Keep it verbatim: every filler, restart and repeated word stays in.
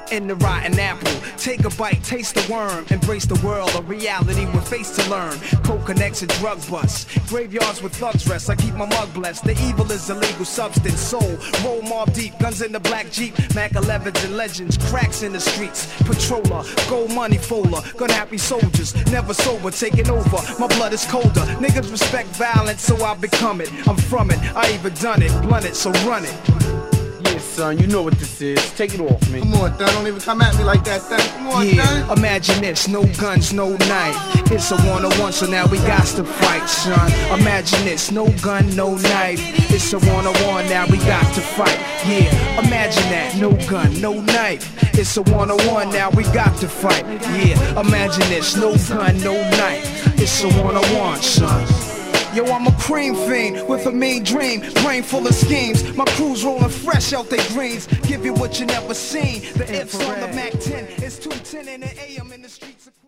in the rotten apple. Take a bite, taste the worm, embrace the world, a reality with face to learn. Coke connects and drug busts, graveyards with thugs rest. I keep my mug blessed. The evil is illegal substance, soul. Roll mob deep, guns in the black Jeep, Mac elevens and legends, cracks in the streets. Patroller, gold money folder, gun happy soldiers, never sober, taking over. My blood is colder. Niggas respect violence, so I become it. I'm from it, I even done it, blunt it, so run it. Yeah, son, you know what this is. Take it off me. Come on, Thun, don't even come at me like that, Thun. Come on, Yeah, Thun. imagine this, no guns, no knife. It's a one-on-one, so now we got to fight, son. Imagine this, no gun, no knife. It's a one-on-one, now we got to fight. Yeah, imagine that, no gun, no knife. It's a one-on-one, now we got to fight. Yeah, imagine this, no gun, no knife. It's a one-on-one, son. Yo, I'm a cream fiend with a mean dream, brain full of schemes. My crew's rolling fresh out their greens. Give you what you never seen. The ifs on the Mac ten, it's two ten in the A M in the streets.